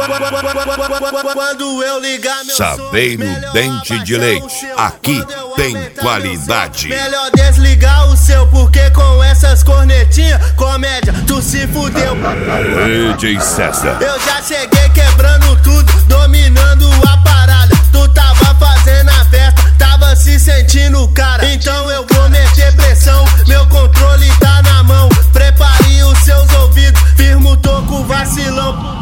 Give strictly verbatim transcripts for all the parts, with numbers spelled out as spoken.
Quando eu ligar meu Saveiro Dente de Leite, aqui tem qualidade. Melhor desligar o seu, porque com essas cornetinhas, comédia, tu se fudeu. D J César. Eu já cheguei quebrando tudo, dominando a parada. Tu tava fazendo a festa, tava se sentindo cara. Então eu vou meter pressão, meu controle tá na mão. Prepare os seus ouvidos, firma o toco, vacilão.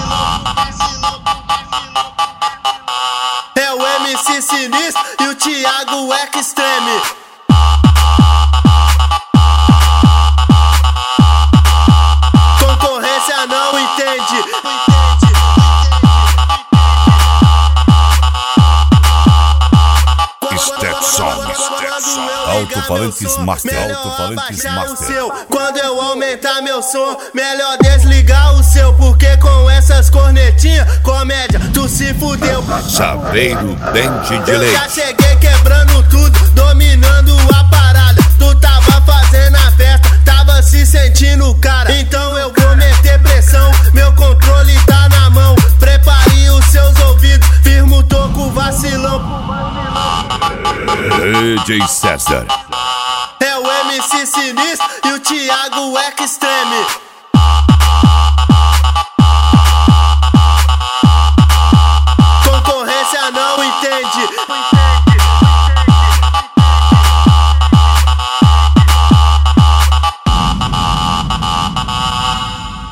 É o M C Sinistro e o Thiago Extreme. Concorrência não entende. Alto-falantes Master, Alto-falantes Master. Quando eu aumentar meu som, melhor desligar o seu, porque com essas cornetinhas, comédia, tu se fudeu. Saveiro Dente de Leite. Eu já cheguei quebrando tudo, dominando a parada. Tu tava fazendo a festa, tava se sentindo cara. Então eu vou meter pressão, meu controle tá na mão. Prepare os seus ouvidos, firma o toco, vacilão. D J César. É o M C Sinistro e o Thiago Extreme.